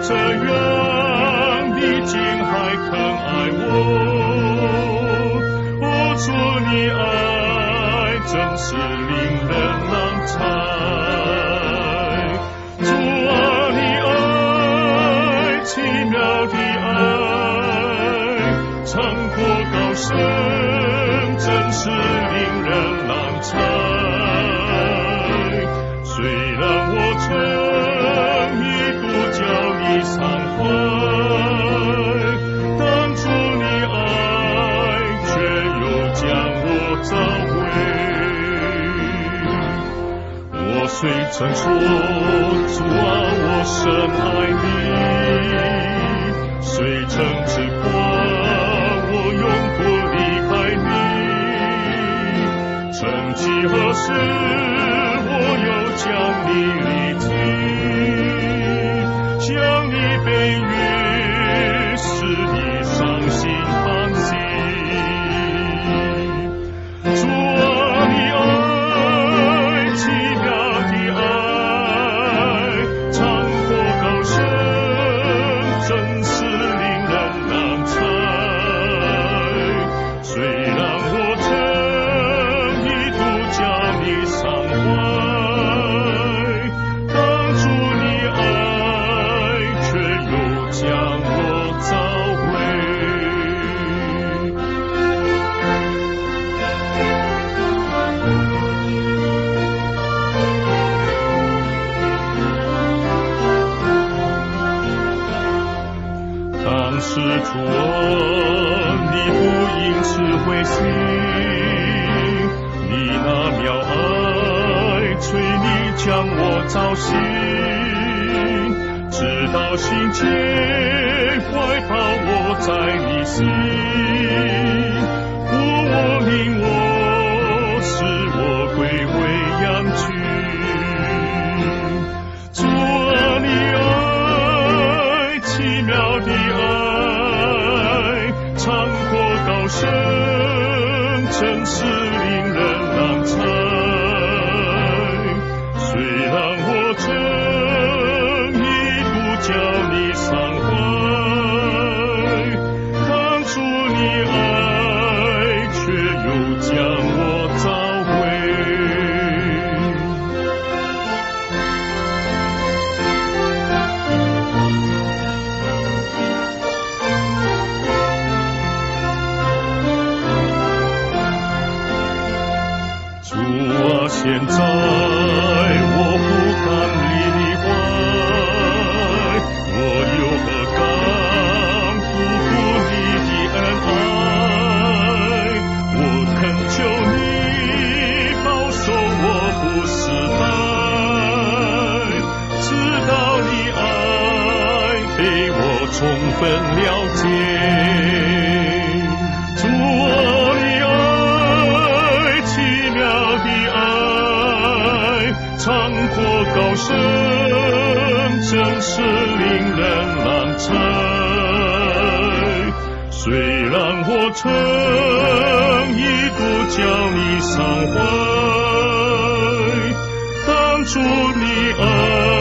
这样，你竟还肯爱我？哦，主你爱真是令人浪采。主啊，你爱奇妙的爱，长阔高深，真是令人浪采。虽然我曾一度叫你伤怀，当初你爱却又将我找回。我虽曾说主啊，我深爱你，虽曾指望我永不离开你，曾几何时我又将你离弃，向你背约，使你伤心放心。主啊，你爱奇妙的爱，长阔高深，真是令人浪采。虽然我曾一度叫你伤怀，当初你爱却又将我找回。当时主啊，你不因此灰心，你那妙爱催你将我找醒，直到心间怀抱我在你心，我领我使我归回羊群。主啊，你爱奇妙的爱，长阔高深，真是令人浪采。虽然我曾一度叫你伤怀，当初你爱却又将我找回。主啊，现在我不敢离你怀，我有何敢辜负你的恩爱？我恳求你保守我不失败，直到你爱被我充分了解。主啊，你爱奇妙的爱，长阔高深，真是令人浪采。虽然我曾一度叫你伤怀，当初你爱